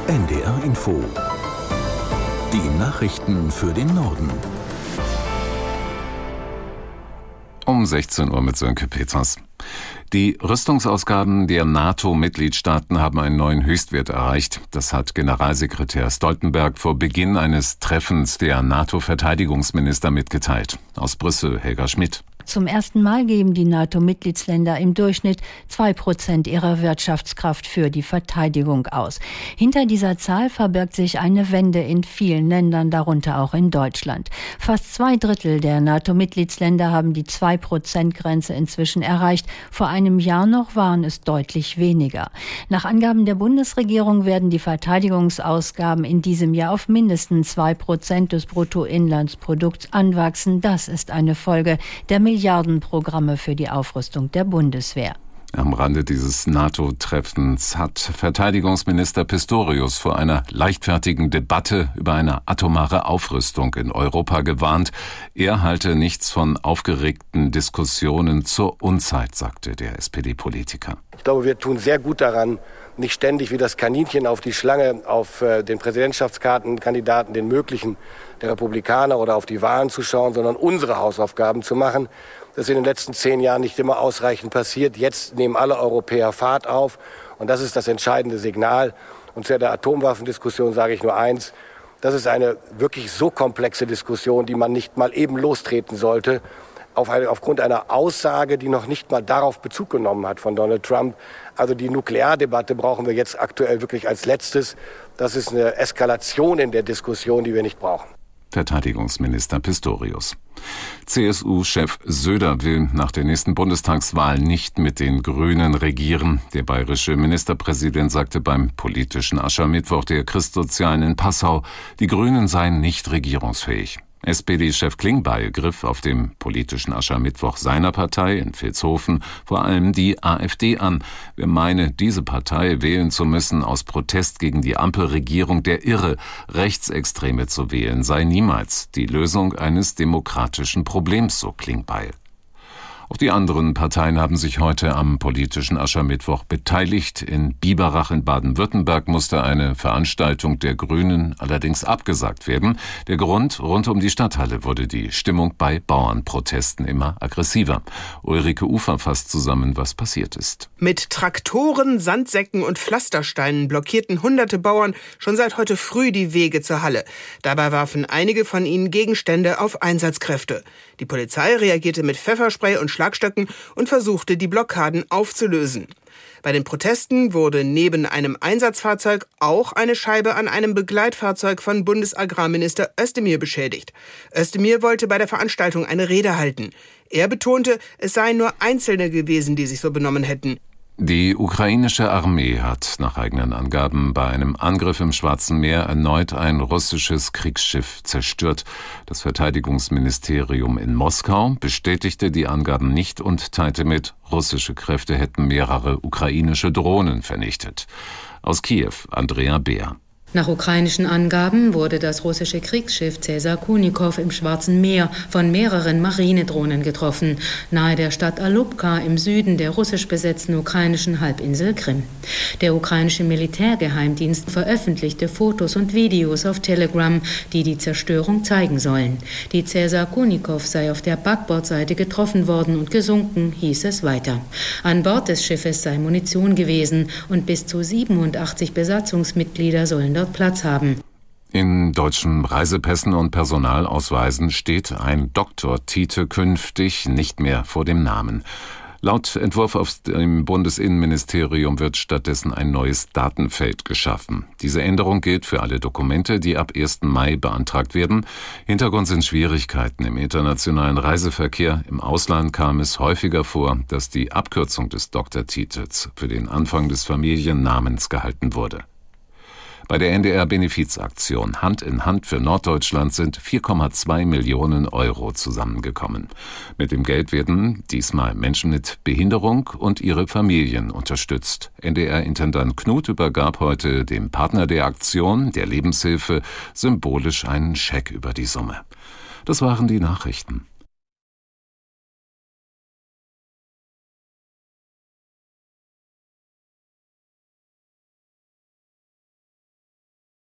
NDR Info. Die Nachrichten für den Norden. Um 16 Uhr mit Sönke Peters. Die Rüstungsausgaben der NATO-Mitgliedstaaten haben einen neuen Höchstwert erreicht. Das hat Generalsekretär Stoltenberg vor Beginn eines Treffens der NATO-Verteidigungsminister mitgeteilt. Aus Brüssel, Helga Schmidt. Zum ersten Mal geben die NATO-Mitgliedsländer im Durchschnitt 2% ihrer Wirtschaftskraft für die Verteidigung aus. Hinter dieser Zahl verbirgt sich eine Wende in vielen Ländern, darunter auch in Deutschland. Fast 2/3 der NATO-Mitgliedsländer haben die 2%-Grenze inzwischen erreicht. Vor einem Jahr noch waren es deutlich weniger. Nach Angaben der Bundesregierung werden die Verteidigungsausgaben in diesem Jahr auf mindestens 2% des Bruttoinlandsprodukts anwachsen. Das ist eine Folge der Milliardenprogramme für die Aufrüstung der Bundeswehr. Am Rande dieses NATO-Treffens hat Verteidigungsminister Pistorius vor einer leichtfertigen Debatte über eine atomare Aufrüstung in Europa gewarnt. Er halte nichts von aufgeregten Diskussionen zur Unzeit, sagte der SPD-Politiker. Ich glaube, wir tun sehr gut daran, nicht ständig wie das Kaninchen auf die Schlange auf den Präsidentschaftskandidaten, den möglichen der Republikaner oder auf die Wahlen zu schauen, sondern unsere Hausaufgaben zu machen. Das ist in den letzten 10 Jahren nicht immer ausreichend passiert. Jetzt nehmen alle Europäer Fahrt auf und das ist das entscheidende Signal. Und zu der Atomwaffendiskussion sage ich nur eins: Das ist eine wirklich so komplexe Diskussion, die man nicht mal eben lostreten sollte, aufgrund einer Aussage, die noch nicht mal darauf Bezug genommen hat von Donald Trump. Also die Nukleardebatte brauchen wir jetzt aktuell wirklich als letztes. Das ist eine Eskalation in der Diskussion, die wir nicht brauchen. Verteidigungsminister Pistorius. CSU-Chef Söder will nach der nächsten Bundestagswahl nicht mit den Grünen regieren. Der bayerische Ministerpräsident sagte beim politischen Aschermittwoch der Christsozialen in Passau, die Grünen seien nicht regierungsfähig. SPD-Chef Klingbeil griff auf dem politischen Aschermittwoch seiner Partei in Vilshofen vor allem die AfD an. Wer meine, diese Partei wählen zu müssen aus Protest gegen die Ampelregierung, der irre. Rechtsextreme zu wählen sei niemals die Lösung eines demokratischen Problems, so Klingbeil. Auch die anderen Parteien haben sich heute am politischen Aschermittwoch beteiligt. In Biberach in Baden-Württemberg musste eine Veranstaltung der Grünen allerdings abgesagt werden. Der Grund: rund um die Stadthalle wurde die Stimmung bei Bauernprotesten immer aggressiver. Ulrike Ufer fasst zusammen, was passiert ist. Mit Traktoren, Sandsäcken und Pflastersteinen blockierten hunderte Bauern schon seit heute früh die Wege zur Halle. Dabei warfen einige von ihnen Gegenstände auf Einsatzkräfte. Die Polizei reagierte mit Pfefferspray und Schlagstöcken und versuchte, die Blockaden aufzulösen. Bei den Protesten wurde neben einem Einsatzfahrzeug auch eine Scheibe an einem Begleitfahrzeug von Bundesagrarminister Özdemir beschädigt. Özdemir wollte bei der Veranstaltung eine Rede halten. Er betonte, es seien nur Einzelne gewesen, die sich so benommen hätten. Die ukrainische Armee hat nach eigenen Angaben bei einem Angriff im Schwarzen Meer erneut ein russisches Kriegsschiff zerstört. Das Verteidigungsministerium in Moskau bestätigte die Angaben nicht und teilte mit, russische Kräfte hätten mehrere ukrainische Drohnen vernichtet. Aus Kiew, Andrea Beer. Nach ukrainischen Angaben wurde das russische Kriegsschiff Cäsar Kunikow im Schwarzen Meer von mehreren Marinedrohnen getroffen, nahe der Stadt Alupka im Süden der russisch besetzten ukrainischen Halbinsel Krim. Der ukrainische Militärgeheimdienst veröffentlichte Fotos und Videos auf Telegram, die die Zerstörung zeigen sollen. Die Cäsar Kunikow sei auf der Backbordseite getroffen worden und gesunken, hieß es weiter. An Bord des Schiffes sei Munition gewesen und bis zu 87 Besatzungsmitglieder sollen dort Platz haben. In deutschen Reisepässen und Personalausweisen steht ein Doktortitel künftig nicht mehr vor dem Namen. Laut Entwurf aus dem Bundesinnenministerium wird stattdessen ein neues Datenfeld geschaffen. Diese Änderung gilt für alle Dokumente, die ab 1. Mai beantragt werden. Hintergrund sind Schwierigkeiten im internationalen Reiseverkehr. Im Ausland kam es häufiger vor, dass die Abkürzung des Doktortitels für den Anfang des Familiennamens gehalten wurde. Bei der NDR-Benefizaktion Hand in Hand für Norddeutschland sind 4,2 Millionen Euro zusammengekommen. Mit dem Geld werden diesmal Menschen mit Behinderung und ihre Familien unterstützt. NDR-Intendant Knut übergab heute dem Partner der Aktion, der Lebenshilfe, symbolisch einen Scheck über die Summe. Das waren die Nachrichten.